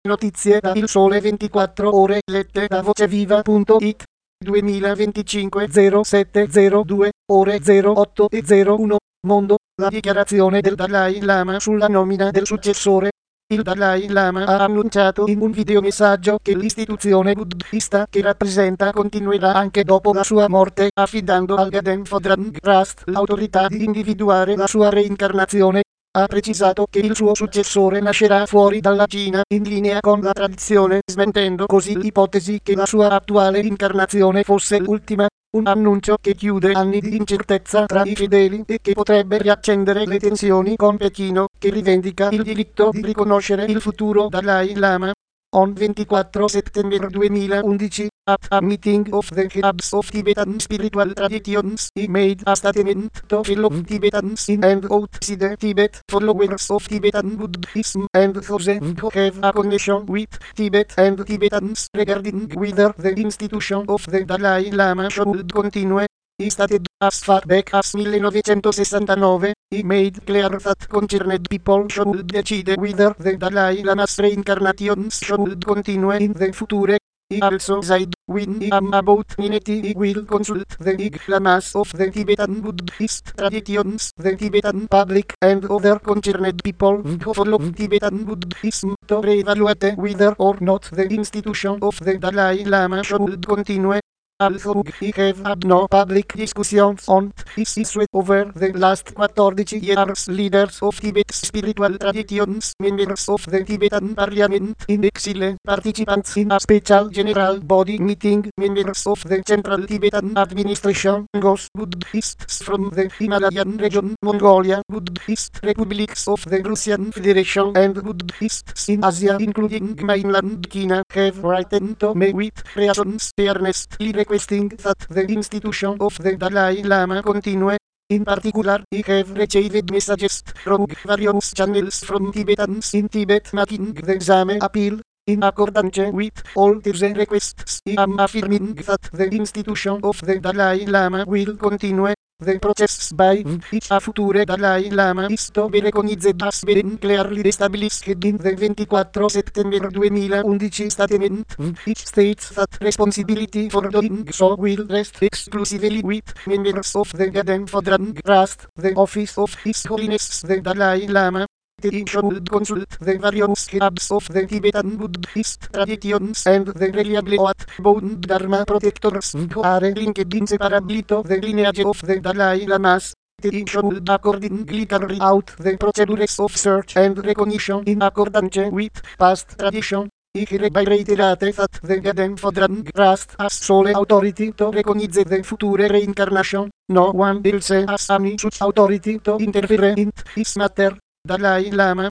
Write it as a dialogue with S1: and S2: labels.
S1: Notizie da Il Sole 24 Ore lette da voceviva.it 2025 0702 ore 08 e 01 Mondo, la dichiarazione del Dalai Lama sulla nomina del successore. Il Dalai Lama ha annunciato in un videomessaggio che l'istituzione buddhista che rappresenta continuerà anche dopo la sua morte, affidando al Gaden Phodrang Trust l'autorità di individuare la sua reincarnazione. Ha precisato che il suo successore nascerà fuori dalla Cina, in linea con la tradizione, smentendo così l'ipotesi che la sua attuale incarnazione fosse l'ultima. Un annuncio che chiude anni di incertezza tra i fedeli e che potrebbe riaccendere le tensioni con Pechino, che rivendica il diritto di riconoscere il futuro Dalai Lama. On 24 September 2011, at a meeting of the heads of Tibetan spiritual traditions, he made a statement to fellow Tibetans in and outside Tibet, followers of Tibetan Buddhism, and those who have a connection with Tibet and Tibetans regarding whether the institution of the Dalai Lama should continue. He stated as far back as 1969, he made clear that concerned people should decide whether the Dalai Lama's reincarnations should continue in the future. He also said, when I am about 90 he will consult the big lamas of the Tibetan Buddhist traditions, the Tibetan public and other concerned people who follow Tibetan Buddhism to re-evaluate whether or not the institution of the Dalai Lama should continue. Although he have had no public discussions on this issue over the last 14 years, leaders of Tibet's spiritual traditions, members of the Tibetan Parliament in exile, participants in a special general body meeting, members of the Central Tibetan Administration, Ghost Buddhists from the Himalayan region, Mongolia, Buddhist republics of the Russian Federation, and Buddhists in Asia, including mainland China, have written to me with reasons earnestly requesting that the institution of the Dalai Lama continue. In particular, I have received messages from various channels from Tibetans in Tibet making the same appeal. In accordance with all these requests, I am affirming that the institution of the Dalai Lama will continue. The process by which a future Dalai Lama is to be recognized has been clearly established in the 24 September 2011 statement, which states that responsibility for doing so will rest exclusively with members of the Gaden Phodrang Trust, the office of His Holiness the Dalai Lama. He should consult the various heads of the Tibetan Buddhist traditions and the reliably bound Dharma protectors who are linked inseparably to the lineage of the Dalai Lamas. He should accordingly carry out the procedures of search and recognition in accordance with past tradition. He hereby reiterated that the Gaden Phodrang Trust has sole authority to recognize the future reincarnation. No one else has any such authority to interfere in this matter. Dalai Lama